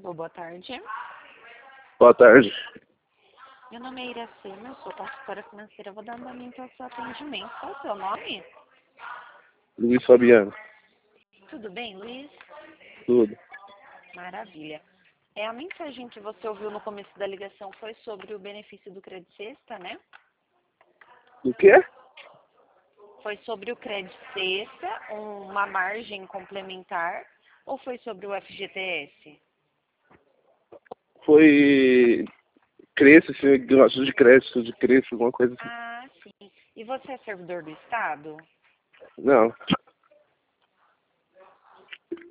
Alô, boa tarde. Boa tarde. Meu nome é Iracema, eu sou consultora financeira. Vou dar andamento ao seu atendimento. Qual é o seu nome? Luiz Fabiano. Tudo bem, Luiz? Tudo. Maravilha. A mensagem que você ouviu no começo da ligação foi sobre o benefício do Crédito Sexta, né? Do quê? Foi sobre o Crédito Sexta, uma margem complementar, ou foi sobre o FGTS? Foi Cresce, esse negócio de crédito, alguma coisa assim. Ah, sim. E você é servidor do Estado? Não.